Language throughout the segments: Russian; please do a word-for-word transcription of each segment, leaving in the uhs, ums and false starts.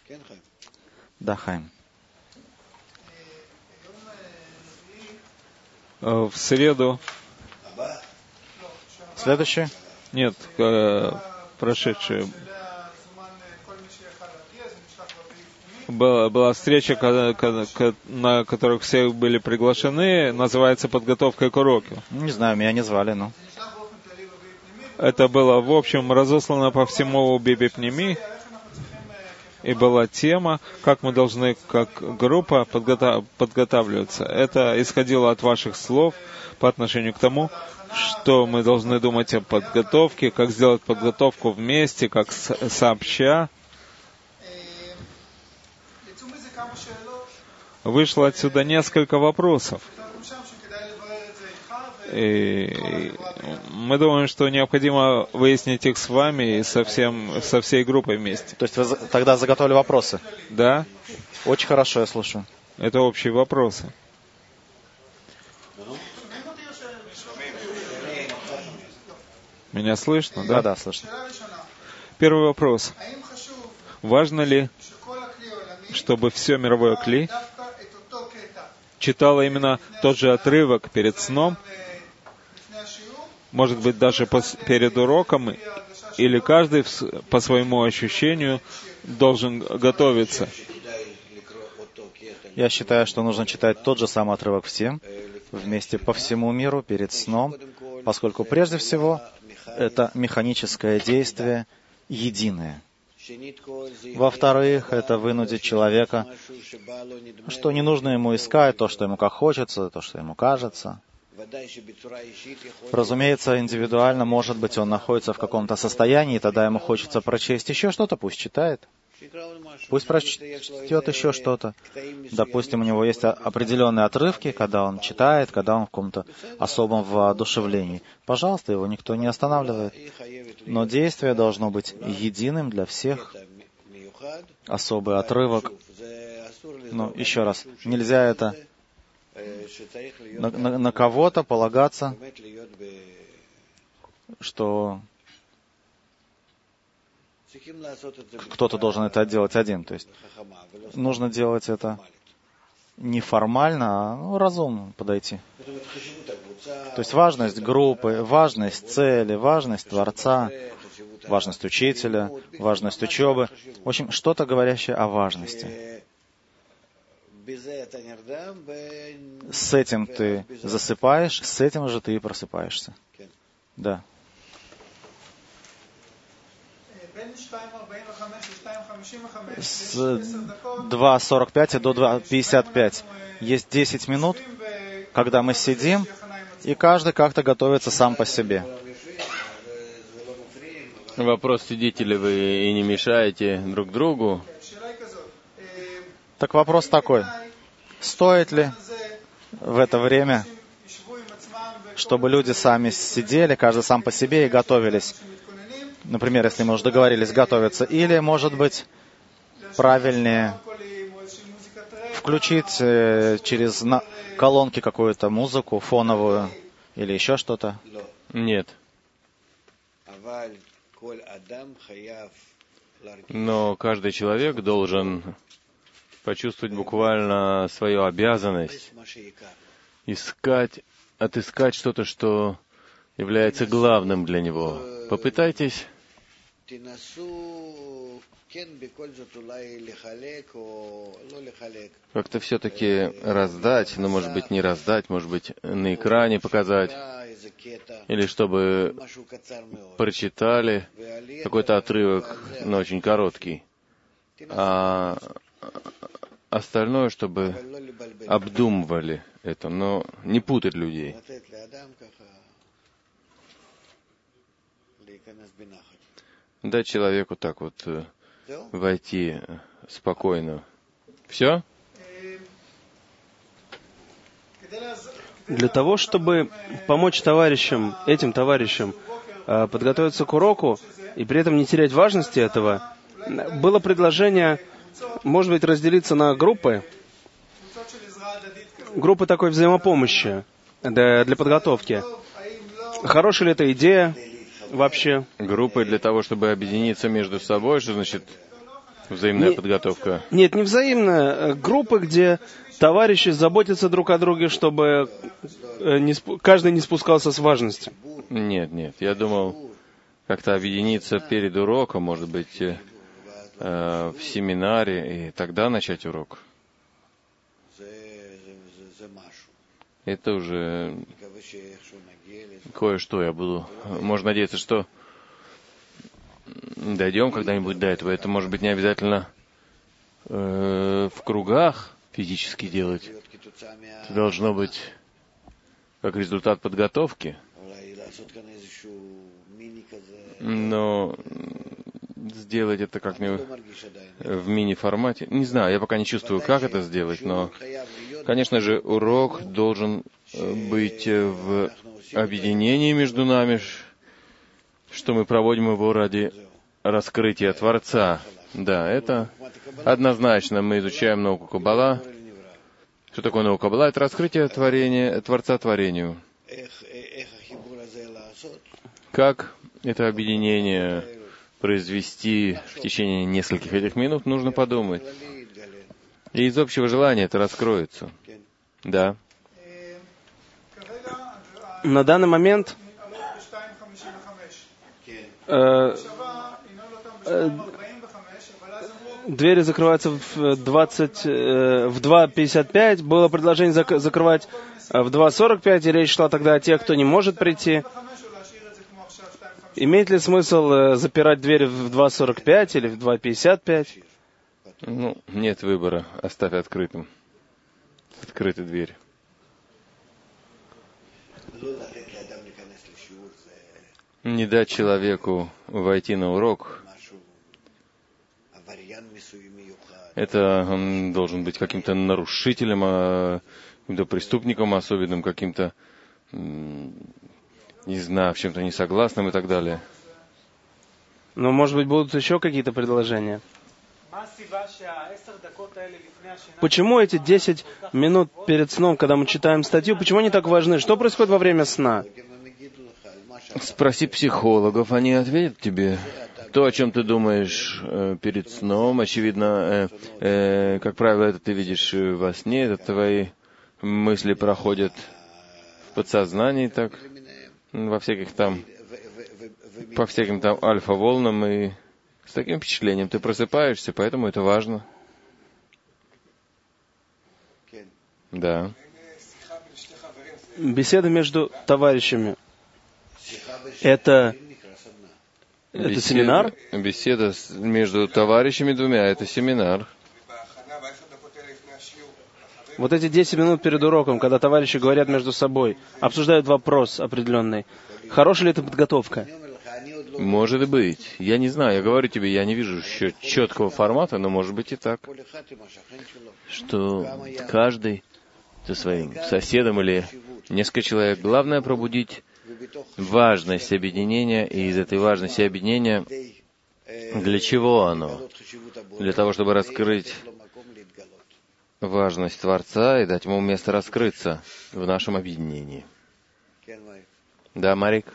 Да, Хайм. В среду. Следующий? Нет, э, прошедший. Была, была встреча, когда, когда, на которых все были приглашены, называется «Подготовка к уроку». Не знаю, меня не звали, но... Это было, в общем, разослано по всему Бибипними, и была тема, как мы должны, как группа, подготав... подготавливаться. Это исходило от ваших слов по отношению к тому, что мы должны думать о подготовке, как сделать подготовку вместе, как с... сообща. Вышло отсюда несколько вопросов. И мы думаем, что необходимо выяснить их с вами и со, всем, со всей группой вместе. То есть вы тогда заготовили вопросы? Да. Очень хорошо, я слушаю. Это общие вопросы. Меня слышно, да? Да, да, слышно. Первый вопрос. Важно ли, чтобы все мировое кли читало именно тот же отрывок перед сном, может быть, даже перед уроком, или каждый по своему ощущению должен готовиться? Я считаю, что нужно читать тот же самый отрывок всем, вместе по всему миру, перед сном, поскольку прежде всего это механическое действие единое. Во-вторых, это вынудит человека, что не нужно ему искать то, что ему как хочется, то, что ему кажется. Разумеется, индивидуально, может быть, он находится в каком-то состоянии, и тогда ему хочется прочесть еще что-то, пусть читает. Пусть прочтет еще что-то. Допустим, у него есть определенные отрывки, когда он читает, когда он в каком-то особом воодушевлении. Пожалуйста, его никто не останавливает. Но действие должно быть единым для всех. Особый отрывок. Но еще раз, нельзя это на, на, на кого-то полагаться, что кто-то должен это делать один. То есть нужно делать это не формально, а ну, разумно подойти. То есть важность группы, важность цели, важность Творца, важность учителя, важность учебы. В общем, что-то говорящее о важности. С этим ты засыпаешь, с этим же ты и просыпаешься. Да. С два сорок пять до два пятьдесят пять есть десять минут, когда мы сидим, и каждый как-то готовится сам по себе. Вопрос, сидите ли вы и не мешаете друг другу? Так вопрос такой. Стоит ли в это время, чтобы люди сами сидели, каждый сам по себе и готовились? Например, если мы уже договорились готовиться. Или, может быть, правильнее включить э, через на- колонки какую-то музыку фоновую или еще что-то? Нет. Но каждый человек должен почувствовать буквально свою обязанность, искать, отыскать что-то, что является главным для него. Попытайтесь как-то все-таки раздать, но, может быть, не раздать, может быть, на экране показать, или чтобы прочитали какой-то отрывок, но очень короткий, а остальное, чтобы обдумывали это, но не путать людей. Дать человеку так вот войти спокойно. Все? Для того, чтобы помочь товарищам, этим товарищам, подготовиться к уроку и при этом не терять важности этого, было предложение, может быть, разделиться на группы, группы такой взаимопомощи для, для подготовки. Хорошая ли эта идея вообще? Группы для того, чтобы объединиться между собой, что значит Взаимная не, подготовка. Нет, не взаимная. Группы, где товарищи заботятся друг о друге, чтобы не спу... каждый не спускался с важности. Нет, нет. Я думал, как-то объединиться перед уроком, может быть, э, в семинаре, и тогда начать урок. Это уже кое-что я буду... Можно надеяться, что дойдем когда-нибудь до этого. Это может быть не обязательно э, в кругах физически делать. Это должно быть как результат подготовки. Но сделать это как-нибудь в мини-формате. Не знаю, я пока не чувствую, как это сделать, но, конечно же, урок должен быть в объединении между нами, что мы проводим его ради раскрытия Творца. Да, это однозначно. Мы изучаем науку Каббала. Что такое наука Каббала? Это раскрытие творения, Творца творению. Как это объединение произвести в течение нескольких этих минут, нужно подумать. И из общего желания это раскроется. Да. На данный момент э, э, двери закрываются в двадцать, э, в два пятьдесят пять. Было предложение зак- закрывать в два сорок пять, и речь шла тогда о тех, кто не может прийти. Имеет ли смысл э, запирать двери в два сорок пять или в два пятьдесят пять? Ну, нет выбора. Оставь открытым. Открытая дверь. Не дать человеку войти на урок. Это он должен быть каким-то нарушителем, каким-то преступником особенным, каким-то, не знаю, в чем-то несогласным и так далее. Но, может быть, будут еще какие-то предложения? Почему эти десять минут перед сном, когда мы читаем статью, почему они так важны? Что происходит во время сна? Спроси психологов, они ответят тебе. То, о чем ты думаешь э, перед сном, очевидно, э, э, как правило, это ты видишь во сне, это твои мысли проходят в подсознании, так, во всяких там, по всяким там альфа-волнам, и с таким впечатлением ты просыпаешься, поэтому это важно. Да. Беседа между товарищами. Это, это беседа, семинар? Беседа между товарищами двумя, это семинар. Вот эти десять минут перед уроком, когда товарищи говорят между собой, обсуждают вопрос определенный. Хорошая ли это подготовка? Может быть. Я не знаю, я говорю тебе, я не вижу еще четкого формата, но может быть и так. Что каждый со своим соседом или несколько человек. Главное пробудить важность объединения, и из этой важности объединения, для чего оно? Для того, чтобы раскрыть важность Творца и дать ему место раскрыться в нашем объединении. Да, Марик?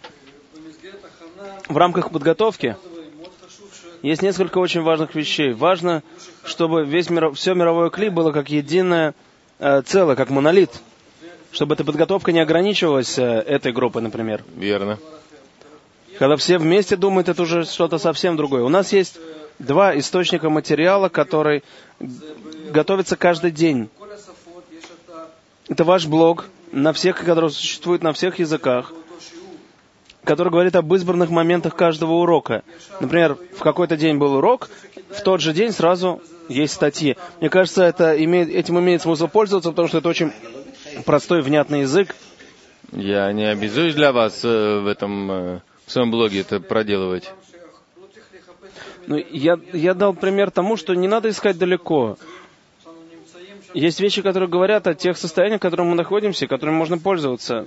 В рамках подготовки есть несколько очень важных вещей. Важно, чтобы весь мир, все мировое кли было как единое э, целое, как монолит. Чтобы эта подготовка не ограничивалась э, этой группой, например. Верно. Когда все вместе думают, это уже что-то совсем другое. У нас есть два источника материала, который готовится каждый день. Это ваш блог, на всех, который существует на всех языках, который говорит об избранных моментах каждого урока. Например, в какой-то день был урок, в тот же день сразу есть статьи. Мне кажется, это имеет, этим имеет смысл пользоваться, потому что это очень простой, внятный язык. Я не обязуюсь для вас в этом, в своем блоге это проделывать. Ну, я, я дал пример тому, что не надо искать далеко. Есть вещи, которые говорят о тех состояниях, в которых мы находимся, которыми можно пользоваться.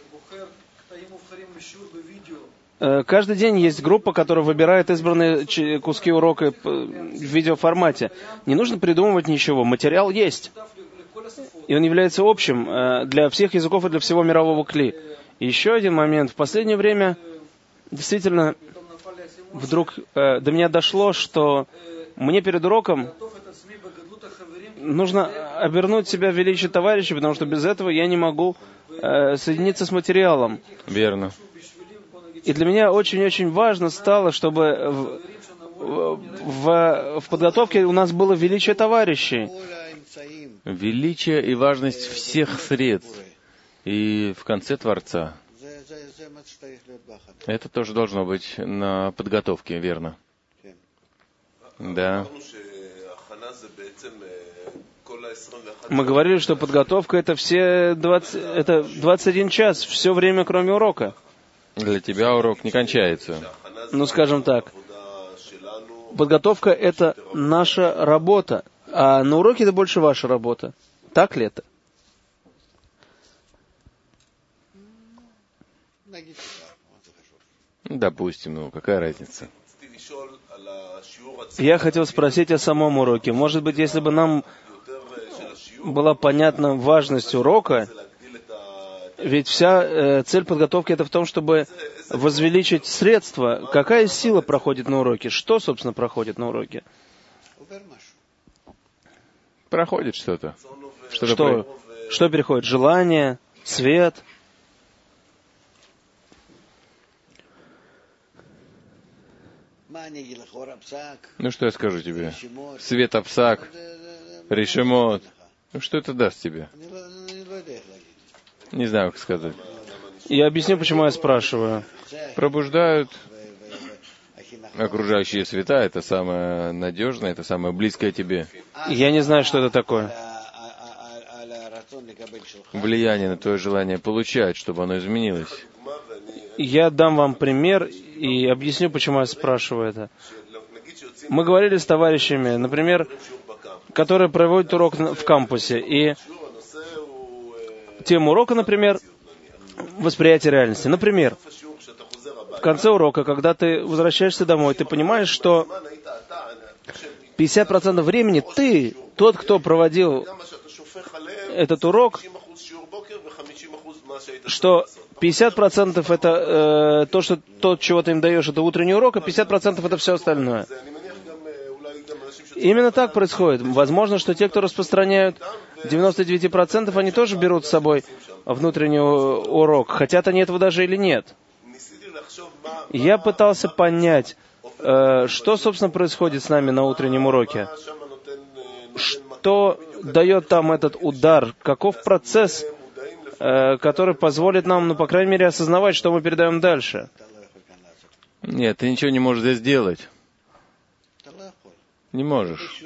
Каждый день есть группа, которая выбирает избранные куски урока в видеоформате. Не нужно придумывать ничего, материал есть. И он является общим для всех языков и для всего мирового кли. И еще один момент. В последнее время действительно вдруг до меня дошло, что мне перед уроком нужно обернуть себя в величие товарища, потому что без этого я не могу э, соединиться с материалом. Верно. И для меня очень-очень важно стало, чтобы в, в, в подготовке у нас было величие товарищей. Величие и важность всех средств. И в конце Творца. Это тоже должно быть на подготовке, верно? Да. Мы говорили, что подготовка это все двадцать, это двадцать один час, все время, кроме урока. Для тебя урок не кончается. Ну, скажем так, подготовка это наша работа, а на уроке это больше ваша работа. Так ли это? Допустим, ну какая разница? Я хотел спросить о самом уроке. Может быть, если бы нам была понятна важность урока, ведь вся э, цель подготовки это в том, чтобы возвеличить средства. Какая сила проходит на уроке? Что, собственно, проходит на уроке? Проходит что-то. Что-то что, про... что переходит? Желание, свет? Ну что я скажу тебе? Свет Апсак, Решемот. Ну что это даст тебе? Не знаю, как сказать. Я объясню, почему я спрашиваю. Пробуждают окружающие света, это самое надежное, это самое близкое тебе. Я не знаю, что это такое. Влияние на твое желание получать, чтобы оно изменилось. Я дам вам пример и объясню, почему я спрашиваю это. Мы говорили с товарищами, например, которые проводят урок в кампусе, и тема урока, например, восприятие реальности. Например, в конце урока, когда ты возвращаешься домой, ты понимаешь, что пятьдесят процентов времени ты, тот, кто проводил этот урок, что пятьдесят процентов это э, то, что то, чего ты им даешь, это утренний урок, а пятьдесят процентов это все остальное. Именно так происходит. Возможно, что те, кто распространяют девяносто девять процентов, они тоже берут с собой внутренний урок, хотят они этого даже или нет. Я пытался понять, э, что, собственно, происходит с нами на утреннем уроке. Что дает там этот удар? Каков процесс, э, который позволит нам, ну, по крайней мере, осознавать, что мы передаем дальше? Нет, ты ничего не можешь здесь делать. Не можешь.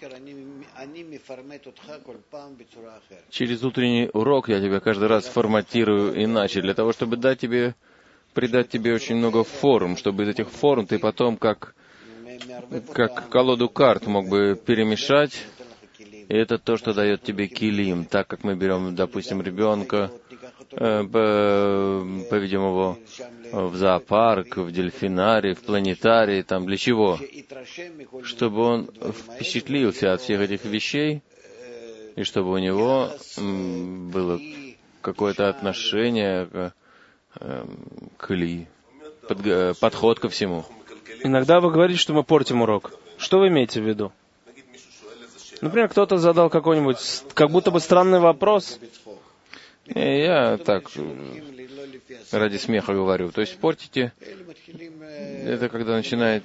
Через утренний урок я тебя каждый раз форматирую иначе, для того, чтобы дать тебе, придать тебе очень много форм, чтобы из этих форм ты потом, как, как колоду карт, мог бы перемешать. И это то, что дает тебе килим. Так как мы берем, допустим, ребенка, э, поведем его в зоопарк, в дельфинарий, в планетарий, там для чего? Чтобы он впечатлился от всех этих вещей, и чтобы у него м, было какое-то отношение к, э, к ли, под, подход ко всему. Иногда вы говорите, что мы портим урок. Что вы имеете в виду? Например, кто-то задал какой-нибудь, как будто бы странный вопрос. И я так ради смеха говорю. То есть портите, это когда начинает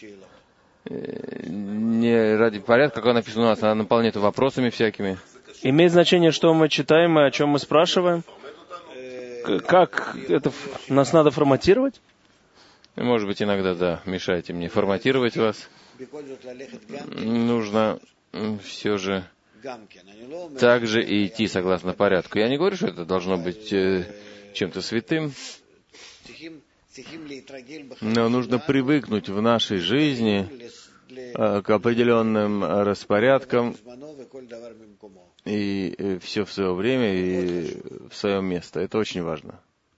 не ради порядка, как написано у нас, а наполняет вопросами всякими. Имеет значение, что мы читаем и о чем мы спрашиваем? Как это нас надо форматировать? Может быть, иногда, да, мешайте мне форматировать вас. Нужно все же также и идти согласно порядку. Я не говорю, что это должно быть э, чем-то святым, но нужно привыкнуть в нашей жизни э, к определенным распорядкам и э, все в свое время и в свое место. Это очень важно.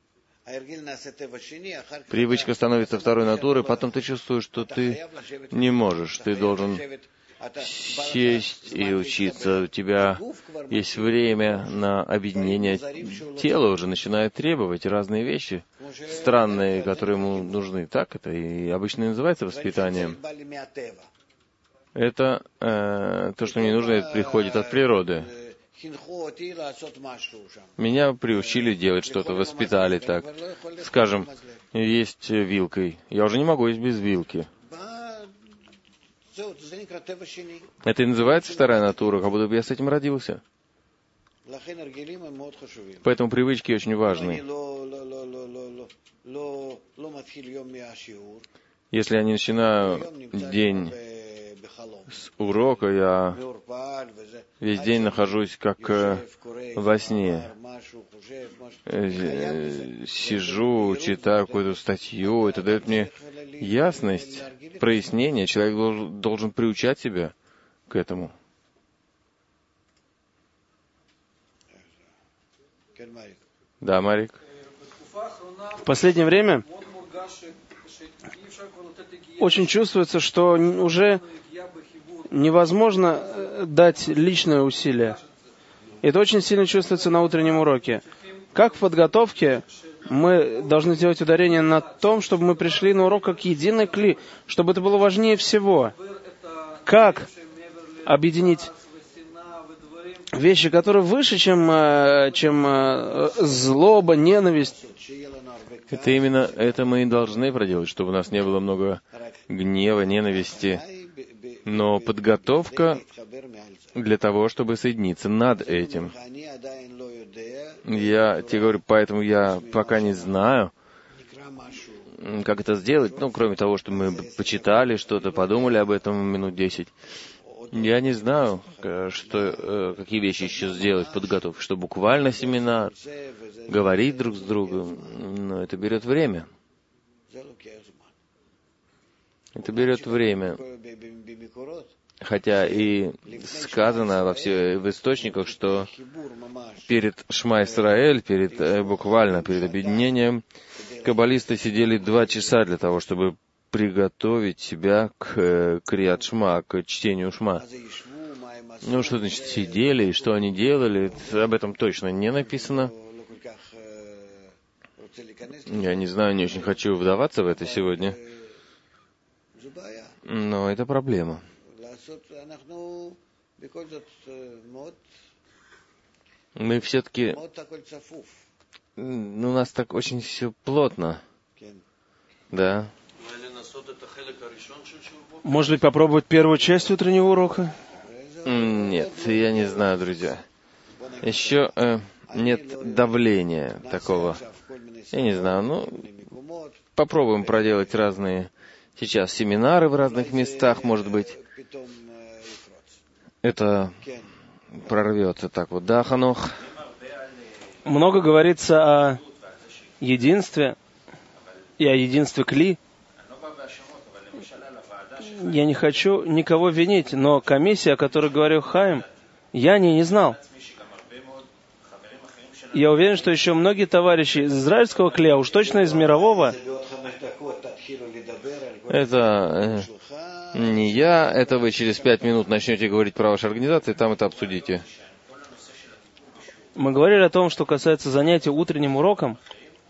Привычка становится второй натурой, потом ты чувствуешь, что ты не можешь, ты должен сесть и учиться. У тебя есть время на объединение. Тело уже начинает требовать разные вещи, странные, которые ему нужны. Так это и обычно называется воспитанием. Это э, то, что мне нужно, это приходит от природы. Меня приучили делать что-то, воспитали так. Скажем, есть вилкой. Я уже не могу есть без вилки. Это и называется вторая натура, как будто бы я с этим родился. Поэтому привычки очень важны. Если я не начинаю день с урока, я весь день нахожусь как во сне. Сижу, читаю какую-то статью. Это дает мне ясность, прояснение. Человек должен, должен приучать себя к этому. Да, Марик? В последнее время очень чувствуется, что уже невозможно дать личное усилие. Это очень сильно чувствуется на утреннем уроке. Как в подготовке мы должны сделать ударение на том, чтобы мы пришли на урок как единый кли, чтобы это было важнее всего. Как объединить вещи, которые выше, чем, чем злоба, ненависть. Это именно это мы и должны проделать, чтобы у нас не было много гнева, ненависти. Но подготовка для того, чтобы соединиться над этим. Я тебе говорю, поэтому я пока не знаю, как это сделать. Ну, кроме того, что мы почитали что-то, подумали об этом минут десять. Я не знаю, что, какие вещи еще сделать в подготовке, что буквально семинар, говорить друг с другом, но это берет время. Это берет время. Хотя и сказано во всех в источниках, что перед Шма Исраэль, перед, буквально перед объединением, каббалисты сидели два часа для того, чтобы приготовить себя к Криат Шма, к чтению Шма. Ну, что значит сидели, и что они делали, об этом точно не написано. Я не знаю, не очень хочу вдаваться в это сегодня. Но это проблема. Мы все-таки... Ну, у нас так очень все плотно. Да. Может быть, попробовать первую часть утреннего урока? Нет, я не знаю, друзья. Еще э, нет давления такого. Я не знаю, ну, попробуем проделать разные сейчас семинары в разных местах, может быть. Это прорвется так вот. Да, Ханох? Много говорится о единстве и о единстве Кли. Я не хочу никого винить, но комиссия, о которой говорил Хаим, я о ней не знал. Я уверен, что еще многие товарищи из израильского Кли, а уж точно из мирового, это э, не я, это вы через пять минут начнете говорить про вашу организацию, и там это обсудите. Мы говорили о том, что касается занятий утренним уроком.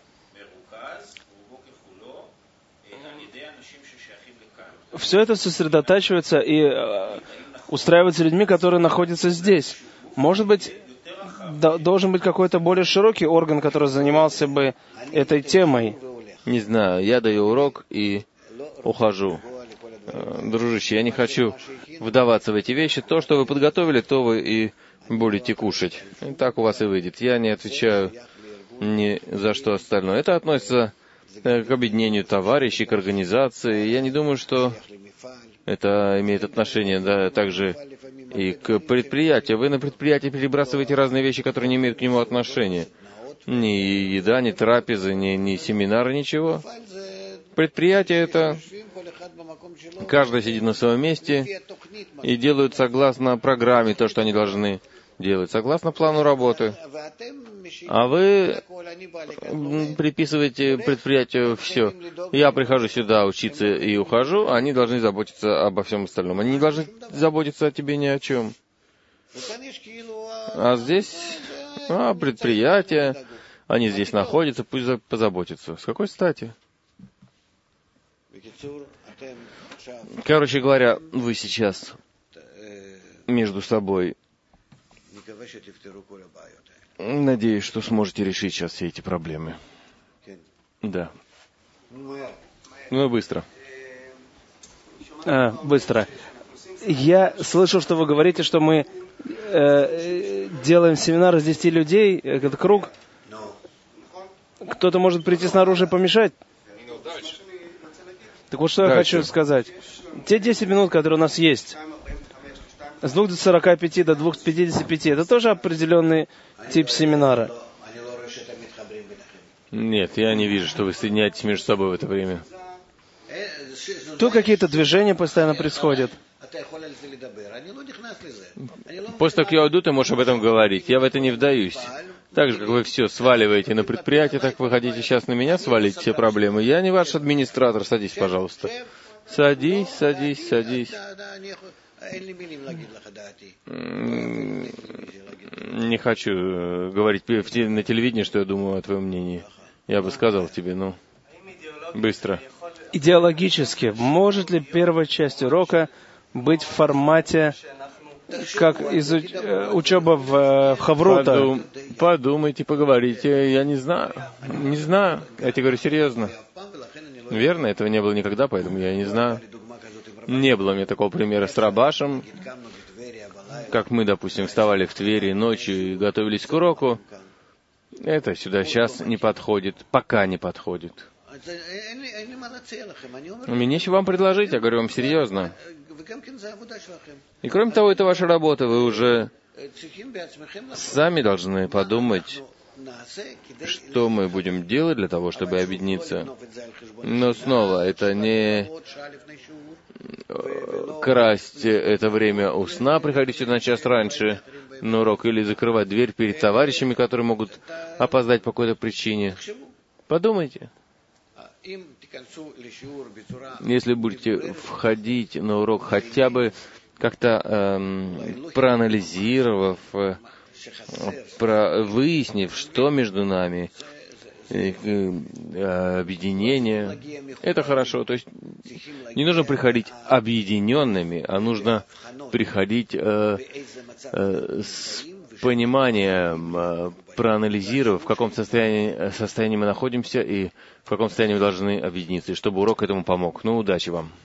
Все это сосредотачивается и э, устраивается людьми, которые находятся здесь. Может быть, до, должен быть какой-то более широкий орган, который занимался бы этой темой. Не знаю, я даю урок и ухожу. Дружище, я не хочу вдаваться в эти вещи. То, что вы подготовили, то вы и будете кушать. И так у вас и выйдет. Я не отвечаю ни за что остальное. Это относится к объединению товарищей, к организации. Я не думаю, что это имеет отношение, да, также и к предприятию. Вы на предприятии перебрасываете разные вещи, которые не имеют к нему отношения. Ни еда, ни трапезы, ни, ни семинары, ничего. Предприятие — это каждый сидит на своем месте и делают согласно программе то, что они должны делать, согласно плану работы. А вы приписываете предприятию все. Я прихожу сюда учиться и ухожу, они должны заботиться обо всем остальном. Они не должны заботиться о тебе ни о чем. А здесь а, предприятие, они здесь находятся, пусть позаботятся. С какой стати? Короче говоря, вы сейчас между собой, надеюсь, что сможете решить сейчас все эти проблемы. Да. Ну, быстро. А, быстро. Я слышал, что вы говорите, что мы э, делаем семинар из десяти людей, этот круг. Кто-то может прийти снаружи и помешать. Так вот, что Дальше. я хочу сказать. Те десять минут, которые у нас есть, с двух до сорока пяти до двух пятидесяти пяти, это тоже определенный тип семинара. Нет, я не вижу, что вы соединяетесь между собой в это время. Тут какие-то движения постоянно происходят. После того, как я уйду, ты можешь об этом говорить. Я в это не вдаюсь. Так же, как вы все сваливаете на предприятие, так вы хотите сейчас на меня свалить все проблемы. Я не ваш администратор. Садись, пожалуйста. Садись, садись, садись. Не хочу говорить на телевидении, что я думаю о твоем мнении. Я бы сказал тебе, ну, быстро. Идеологически, может ли первая часть урока быть в формате, как из учеба в, в Хаврута? Подум, подумайте, поговорите. Я не знаю. Не знаю. Я тебе говорю серьезно. Верно, этого не было никогда, поэтому я не знаю. Не было у меня такого примера с Рабашем, как мы, допустим, вставали в Твери ночью и готовились к уроку. Это сюда сейчас не подходит, пока не подходит. Мне нечего вам предложить, я говорю вам серьезно. И кроме того, это ваша работа, вы уже сами должны подумать, что мы будем делать для того, чтобы объединиться. Но снова, это не красть это время у сна, приходить сюда на час раньше на урок, или закрывать дверь перед товарищами, которые могут опоздать по какой-то причине. Подумайте. Если будете входить на урок хотя бы как-то эм, проанализировав, э, про, выяснив, что между нами, э, э, объединение, это хорошо. То есть не нужно приходить объединенными, а нужно приходить э, э, с пониманием, э, проанализировав, в каком состоянии, состоянии мы находимся и в каком состоянии мы должны объединиться, и чтобы урок этому помог. Ну, удачи вам.